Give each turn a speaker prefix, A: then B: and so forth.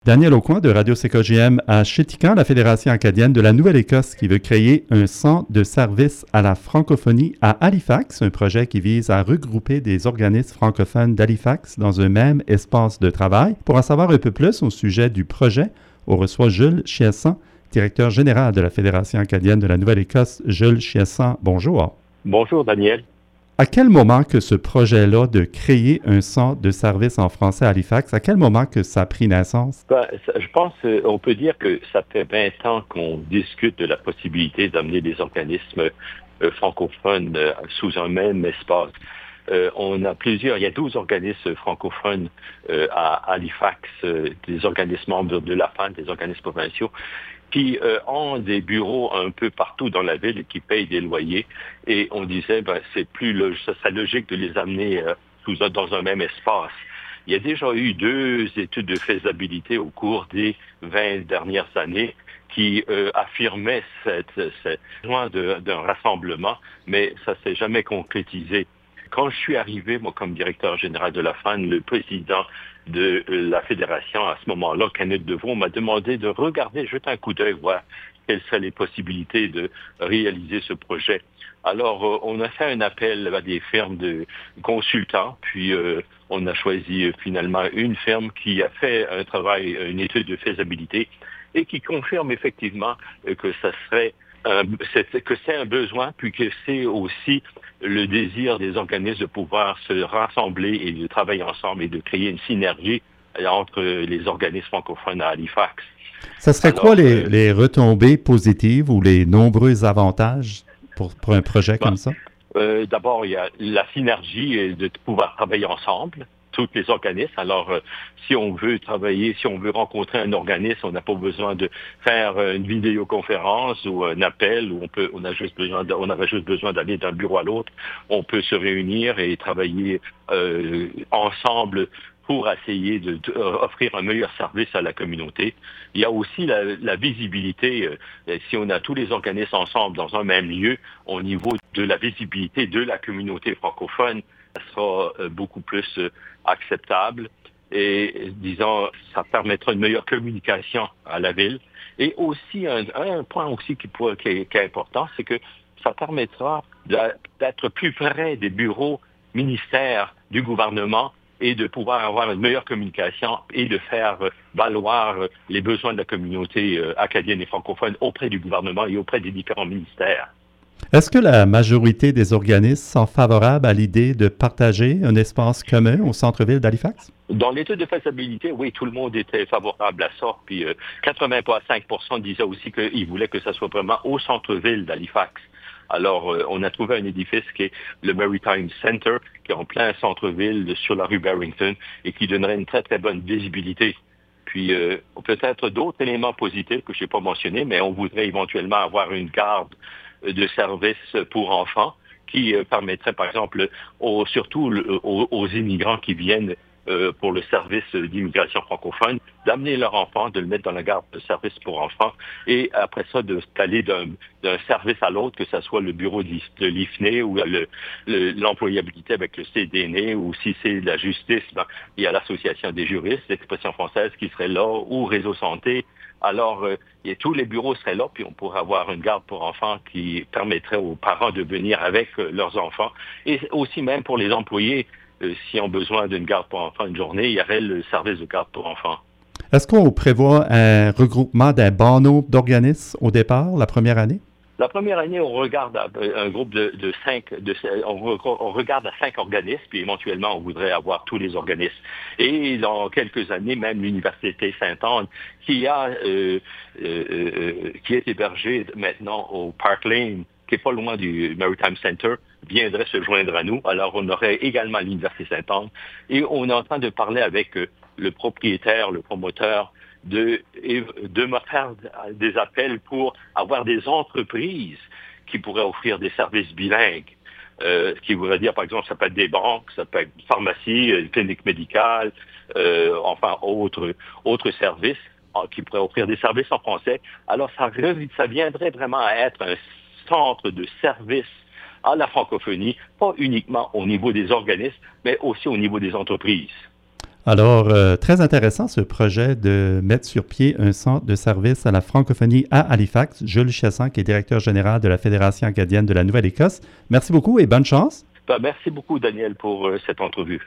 A: Daniel Aucoin de Radio-CKGM à Chéticamp, la Fédération acadienne de la Nouvelle-Écosse qui veut créer un centre de service à la francophonie à Halifax, un projet qui vise à regrouper des organismes francophones d'Halifax dans un même espace de travail. Pour en savoir un peu plus au sujet du projet, on reçoit Jules Chiasson, directeur général de la Fédération acadienne de la Nouvelle-Écosse. Jules Chiasson, bonjour.
B: Bonjour, Daniel.
A: À quel moment que ce projet-là de créer un centre de service en français à Halifax, à quel moment que ça a pris naissance?
B: Je pense on peut dire que ça fait 20 ans qu'on discute de la possibilité d'amener des organismes francophones sous un même espace. Il y a 12 organismes francophones à Halifax, des organismes membres de la FAN, des organismes provinciaux, qui ont des bureaux un peu partout dans la ville et qui payent des loyers. Et on disait, ça serait logique de les amener dans un même espace. Il y a déjà eu 2 études de faisabilité au cours des 20 dernières années qui affirmaient ce besoin d'un rassemblement, mais ça ne s'est jamais concrétisé. Quand je suis arrivé, moi, comme directeur général de la FAN, le président de la fédération, à ce moment-là, Kenneth Devaux, m'a demandé de regarder, jeter un coup d'œil, voir quelles seraient les possibilités de réaliser ce projet. Alors, on a fait un appel à des firmes de consultants, puis on a choisi finalement une firme qui a fait un travail, une étude de faisabilité, et qui confirme effectivement que ça serait que c'est un besoin, puis que c'est aussi le désir des organismes de pouvoir se rassembler et de travailler ensemble et de créer une synergie entre les organismes francophones à Halifax.
A: Ça serait quoi les retombées positives ou les nombreux avantages pour un projet comme ça?
B: D'abord, il y a la synergie de pouvoir travailler ensemble, tous les organismes. Alors, si on veut travailler, si on veut rencontrer un organisme, on n'a pas besoin de faire une vidéoconférence ou un appel où on avait juste besoin d'aller d'un bureau à l'autre. On peut se réunir et travailler ensemble pour essayer d'offrir un meilleur service à la communauté. Il y a aussi la visibilité. Si on a tous les organismes ensemble dans un même lieu, au niveau de la visibilité de la communauté francophone, ça sera beaucoup plus acceptable et, disons, ça permettra une meilleure communication à la ville. Et aussi, un point aussi qui est important, c'est que ça permettra d'être plus près des bureaux ministères du gouvernement et de pouvoir avoir une meilleure communication et de faire valoir les besoins de la communauté acadienne et francophone auprès du gouvernement et auprès des différents ministères.
A: Est-ce que la majorité des organismes sont favorables à l'idée de partager un espace commun au centre-ville d'Halifax?
B: Dans l'étude de faisabilité, oui, tout le monde était favorable à ça. Puis 85% disaient aussi qu'ils voulaient que ça soit vraiment au centre-ville d'Halifax. Alors, on a trouvé un édifice qui est le Maritime Center, qui est en plein centre-ville sur la rue Barrington et qui donnerait une très, très bonne visibilité. Puis, peut-être d'autres éléments positifs que je n'ai pas mentionnés, mais on voudrait éventuellement avoir une garde de services pour enfants qui permettrait, par exemple, surtout aux immigrants qui viennent pour le service d'immigration francophone, d'amener leur enfant, de le mettre dans la garde de service pour enfants, et après ça, d'aller d'un service à l'autre, que ce soit le bureau de l'IFNE ou l'employabilité avec le CDN, ou si c'est la justice, il y a l'Association des juristes, l'Expression française qui serait là, ou Réseau Santé. Alors, tous les bureaux seraient là, puis on pourrait avoir une garde pour enfants qui permettrait aux parents de venir avec leurs enfants. Et aussi même pour les employés, s'ils ont besoin d'une garde pour enfants une journée, il y aurait le service de garde pour enfants.
A: Est-ce qu'on prévoit un regroupement d'un bon nombre d'organismes au départ, la première année?
B: La première année, on regarde un groupe de 5, on regarde à 5 organismes, puis éventuellement, on voudrait avoir tous les organismes. Et dans quelques années, même l'Université Sainte-Anne, qui est hébergée maintenant au Park Lane, qui est pas loin du Maritime Center, viendrait se joindre à nous. Alors, on aurait également l'Université Sainte-Anne. Et on est en train de parler avec le propriétaire, le promoteur, de me faire des appels pour avoir des entreprises qui pourraient offrir des services bilingues. Qui voudrait dire, par exemple, ça peut être des banques, ça peut être une pharmacie, une clinique médicale, enfin, autres services qui pourraient offrir des services en français. Alors, ça viendrait vraiment à être un centre de services à la francophonie, pas uniquement au niveau des organismes, mais aussi au niveau des entreprises.
A: Alors, très intéressant ce projet de mettre sur pied un centre de service à la francophonie à Halifax. Jules Chassan, qui est directeur général de la Fédération acadienne de la Nouvelle-Écosse. Merci beaucoup et bonne chance.
B: Merci beaucoup, Daniel, pour cette entrevue.